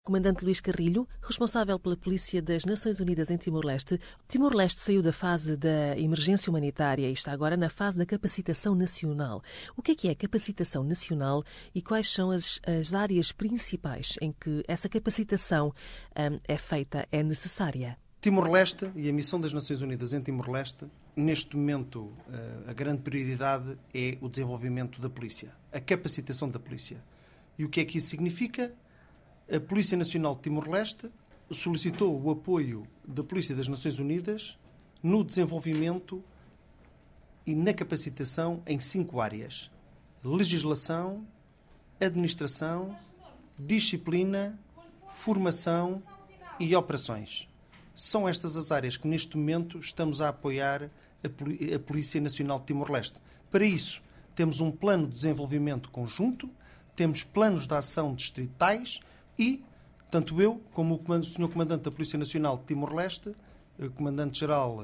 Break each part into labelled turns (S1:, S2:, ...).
S1: Comandante Luís Carrilho, responsável pela Polícia das Nações Unidas em Timor-Leste. Timor-Leste saiu da fase da emergência humanitária e está agora na fase da capacitação nacional. O que é capacitação nacional e quais são as áreas principais em que essa capacitação é feita, é necessária?
S2: Timor-Leste e a missão das Nações Unidas em Timor-Leste, neste momento, a grande prioridade é o desenvolvimento da polícia, a capacitação da polícia. E o que é que isso significa? A Polícia Nacional de Timor-Leste solicitou o apoio da Polícia das Nações Unidas no desenvolvimento e na capacitação em 5 áreas: legislação, administração, disciplina, formação e operações. São estas as áreas que neste momento estamos a apoiar a Polícia Nacional de Timor-Leste. Para isso, temos um plano de desenvolvimento conjunto, temos planos de ação distritais e, tanto eu como o Sr. Comandante da Polícia Nacional de Timor-Leste, o Comandante-Geral,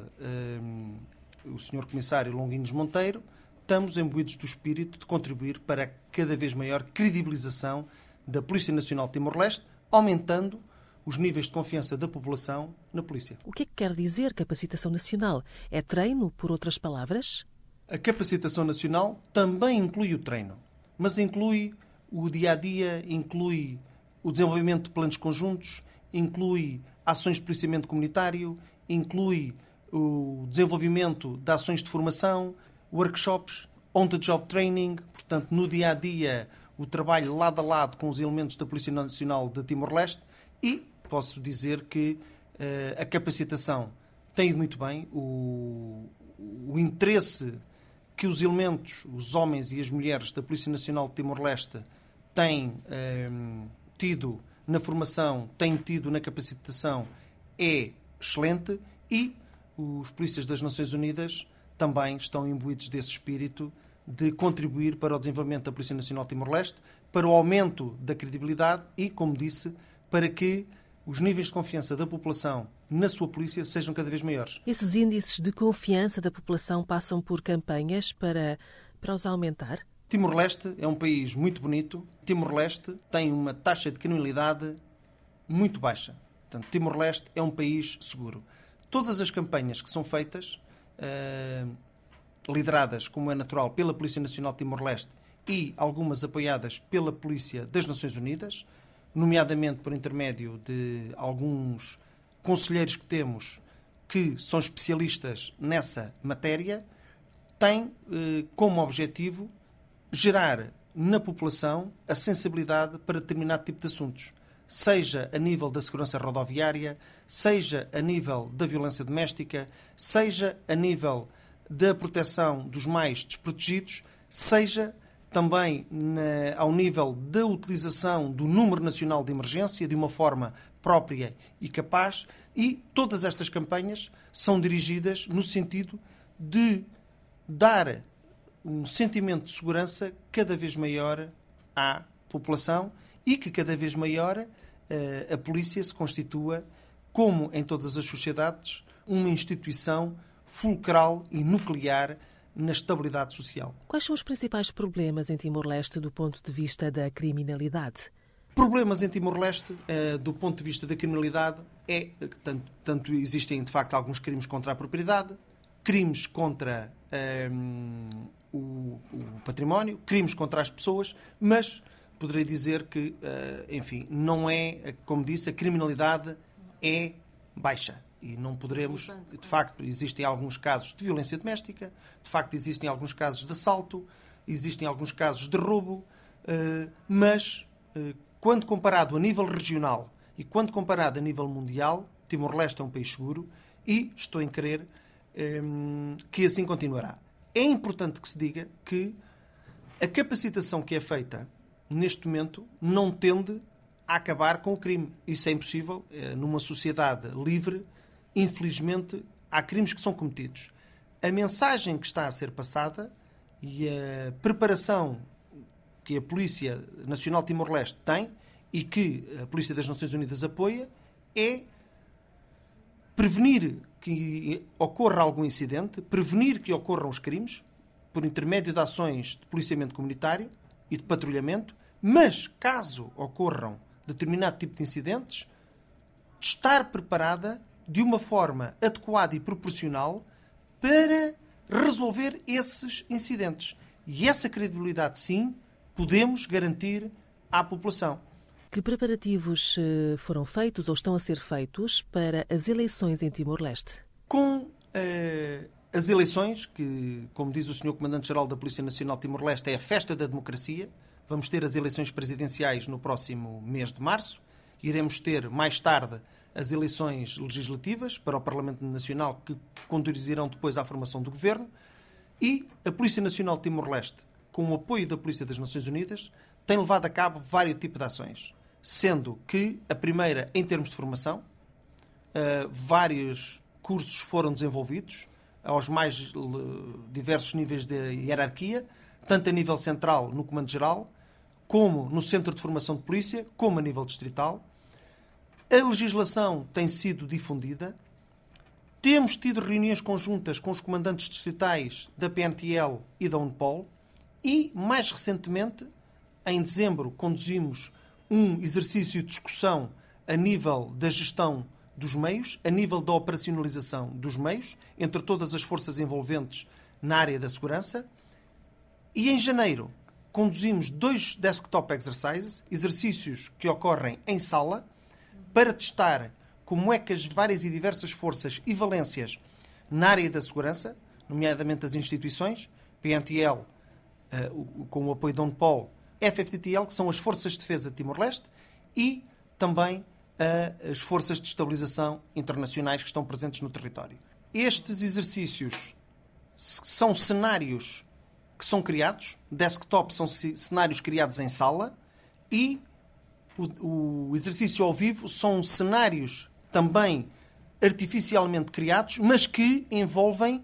S2: o Sr. Comissário Longuinhos Monteiro, estamos imbuídos do espírito de contribuir para a cada vez maior credibilização da Polícia Nacional de Timor-Leste, aumentando os níveis de confiança da população na polícia.
S1: O que é que quer dizer capacitação nacional? É treino, por outras palavras?
S2: A capacitação nacional também inclui o treino, mas inclui o dia-a-dia, inclui o desenvolvimento de planos conjuntos, inclui ações de policiamento comunitário, inclui o desenvolvimento de ações de formação, workshops, on-the-job training, portanto, no dia-a-dia, o trabalho lado a lado com os elementos da Polícia Nacional de Timor-Leste e posso dizer que a capacitação tem ido muito bem, o interesse que os elementos, os homens e as mulheres da Polícia Nacional de Timor-Leste têm tido na formação, têm tido na capacitação é excelente e os polícias das Nações Unidas também estão imbuídos desse espírito de contribuir para o desenvolvimento da Polícia Nacional de Timor-Leste, para o aumento da credibilidade e, como disse, para que os níveis de confiança da população na sua polícia sejam cada vez maiores.
S1: Esses índices de confiança da população passam por campanhas para os aumentar?
S2: Timor-Leste é um país muito bonito. Timor-Leste tem uma taxa de criminalidade muito baixa. Portanto, Timor-Leste é um país seguro. Todas as campanhas que são feitas, lideradas, como é natural, pela Polícia Nacional de Timor-Leste e algumas apoiadas pela Polícia das Nações Unidas, nomeadamente por intermédio de alguns conselheiros que temos que são especialistas nessa matéria, têm como objetivo gerar na população a sensibilidade para determinado tipo de assuntos, seja a nível da segurança rodoviária, seja a nível da violência doméstica, seja a nível da proteção dos mais desprotegidos, seja também ao nível da utilização do número nacional de emergência de uma forma própria e capaz, e todas estas campanhas são dirigidas no sentido de dar um sentimento de segurança cada vez maior à população e que cada vez maior a polícia se constitua, como em todas as sociedades, uma instituição fulcral e nuclear na estabilidade social.
S1: Quais são os principais problemas em Timor-Leste do ponto de vista da criminalidade?
S2: Problemas em Timor-Leste, do ponto de vista da criminalidade, tanto existem, de facto, alguns crimes contra a propriedade, crimes contra o património, crimes contra as pessoas, mas poderei dizer que, enfim, não é, como disse, a criminalidade é baixa. E não poderemos, de facto, existem alguns casos de violência doméstica, de facto existem alguns casos de assalto, existem alguns casos de roubo, mas quando comparado a nível regional e quando comparado a nível mundial, Timor-Leste é um país seguro e estou em crer que assim continuará. É importante que se diga que a capacitação que é feita neste momento não tende a acabar com o crime. Isso é impossível. Numa sociedade livre, infelizmente, há crimes que são cometidos. A mensagem que está a ser passada e a preparação que a Polícia Nacional de Timor-Leste tem e que a Polícia das Nações Unidas apoia é prevenir que ocorra algum incidente, prevenir que ocorram os crimes por intermédio de ações de policiamento comunitário e de patrulhamento, mas caso ocorram determinado tipo de incidentes, estar preparada de uma forma adequada e proporcional para resolver esses incidentes. E essa credibilidade, sim, podemos garantir à população.
S1: Que preparativos foram feitos ou estão a ser feitos para as eleições em Timor-Leste?
S2: Com as eleições, que, como diz o Sr. Comandante-Geral da Polícia Nacional de Timor-Leste, é a festa da democracia. Vamos ter as eleições presidenciais no próximo mês de março. Iremos ter, mais tarde, as eleições legislativas para o Parlamento Nacional, que conduzirão depois à formação do governo. E a Polícia Nacional de Timor-Leste, com o apoio da Polícia das Nações Unidas, tem levado a cabo vários tipos de ações. Sendo que a primeira, em termos de formação, vários cursos foram desenvolvidos aos mais diversos níveis de hierarquia, tanto a nível central, no Comando-Geral, como no Centro de Formação de Polícia, como a nível distrital. A legislação tem sido difundida. Temos tido reuniões conjuntas com os comandantes distritais da PNTL e da UNPOL e, mais recentemente, em dezembro, conduzimos um exercício de discussão a nível da gestão dos meios, a nível da operacionalização dos meios, entre todas as forças envolventes na área da segurança. E em janeiro conduzimos 2 desktop exercises, exercícios que ocorrem em sala, para testar como é que as várias e diversas forças e valências na área da segurança, nomeadamente as instituições, PNTL, com o apoio da UNPOL, FFTTL, que são as Forças de Defesa de Timor-Leste, e também as Forças de Estabilização Internacionais que estão presentes no território. Estes exercícios são cenários que são criados, desktop são cenários criados em sala, e o exercício ao vivo são cenários também artificialmente criados, mas que envolvem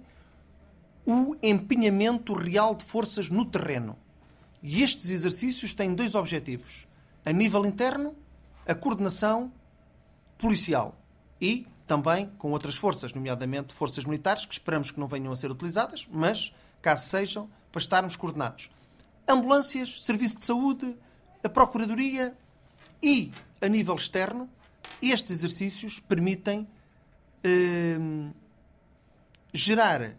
S2: o empenhamento real de forças no terreno. E estes exercícios têm 2 objetivos. A nível interno, a coordenação policial e também com outras forças, nomeadamente forças militares, que esperamos que não venham a ser utilizadas, mas, caso sejam, para estarmos coordenados. Ambulâncias, serviço de saúde, a Procuradoria e, a nível externo, estes exercícios permitem gerar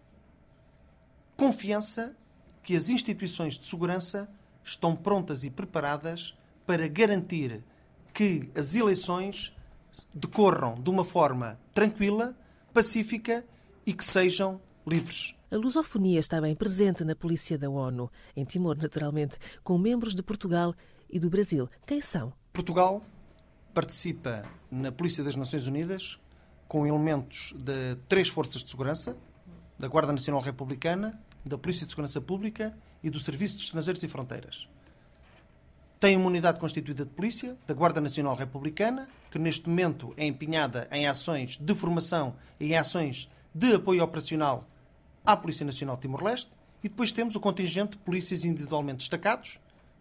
S2: confiança que as instituições de segurança estão prontas e preparadas para garantir que as eleições decorram de uma forma tranquila, pacífica e que sejam livres.
S1: A lusofonia está bem presente na Polícia da ONU, em Timor, naturalmente, com membros de Portugal e do Brasil. Quem são?
S2: Portugal participa na Polícia das Nações Unidas com elementos de 3 forças de segurança, da Guarda Nacional Republicana, da Polícia de Segurança Pública e do Serviço de Estrangeiros e Fronteiras. Tem uma unidade constituída de polícia, da Guarda Nacional Republicana, que neste momento é empenhada em ações de formação e em ações de apoio operacional à Polícia Nacional de Timor-Leste. E depois temos o contingente de polícias individualmente destacados,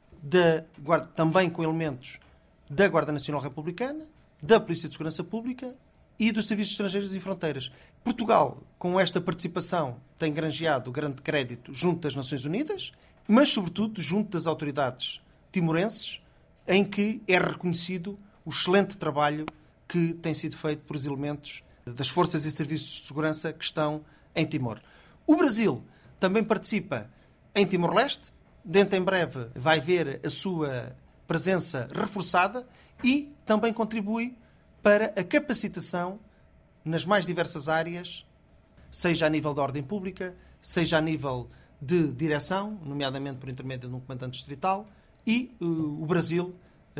S2: também com elementos da Guarda Nacional Republicana, da Polícia de Segurança Pública e do Serviço de Estrangeiros e Fronteiras. Portugal, com esta participação, tem granjeado grande crédito junto das Nações Unidas, mas, sobretudo, junto das autoridades timorenses, em que é reconhecido o excelente trabalho que tem sido feito por os elementos das forças e serviços de segurança que estão em Timor. O Brasil também participa em Timor-Leste, dentro em breve vai ver a sua presença reforçada e também contribui para a capacitação nas mais diversas áreas, seja a nível da ordem pública, seja a nível de direção, nomeadamente por intermédio de um comandante distrital, e o Brasil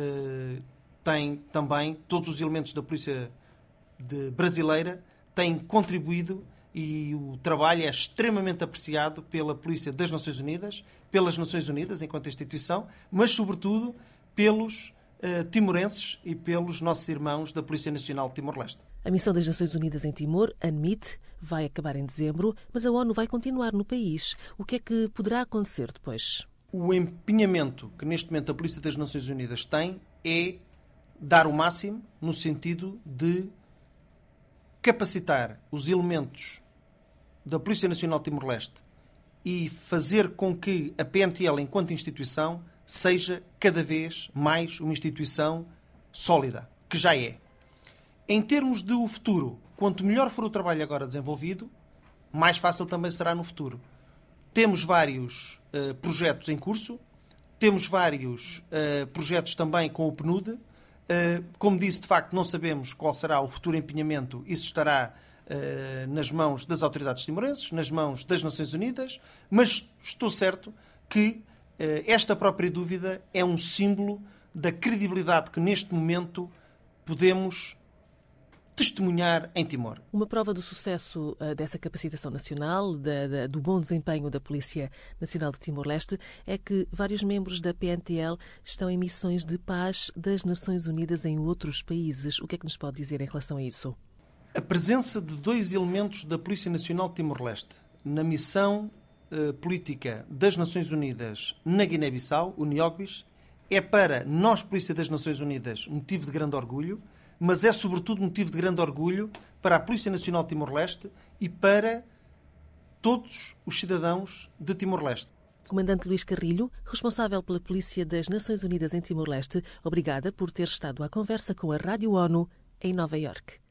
S2: tem também, todos os elementos da polícia brasileira têm contribuído e o trabalho é extremamente apreciado pela Polícia das Nações Unidas, pelas Nações Unidas enquanto instituição, mas sobretudo pelos timorenses e pelos nossos irmãos da Polícia Nacional de Timor-Leste.
S1: A missão das Nações Unidas em Timor, ANMIT, vai acabar em dezembro, mas a ONU vai continuar no país. O que é que poderá acontecer depois?
S2: O empenhamento que neste momento a Polícia das Nações Unidas tem é dar o máximo no sentido de capacitar os elementos da Polícia Nacional de Timor-Leste e fazer com que a PNTL, enquanto instituição, seja cada vez mais uma instituição sólida, que já é. Em termos de o futuro, quanto melhor for o trabalho agora desenvolvido, mais fácil também será no futuro. Temos vários projetos em curso, temos vários projetos também com o PNUD. Como disse, de facto, não sabemos qual será o futuro empenhamento. Isso estará nas mãos das autoridades timorenses, nas mãos das Nações Unidas, mas estou certo que esta própria dúvida é um símbolo da credibilidade que neste momento podemos testemunhar em Timor.
S1: Uma prova do sucesso dessa capacitação nacional, do bom desempenho da Polícia Nacional de Timor-Leste, é que vários membros da PNTL estão em missões de paz das Nações Unidas em outros países. O que é que nos pode dizer em relação a isso?
S2: A presença de 2 elementos da Polícia Nacional de Timor-Leste na missão política das Nações Unidas na Guiné-Bissau, o NIOGBIS, é para nós, Polícia das Nações Unidas, motivo de grande orgulho, mas é sobretudo motivo de grande orgulho para a Polícia Nacional de Timor-Leste e para todos os cidadãos de Timor-Leste.
S1: Comandante Luís Carrilho, responsável pela Polícia das Nações Unidas em Timor-Leste, obrigada por ter estado à conversa com a Rádio ONU em Nova Iorque.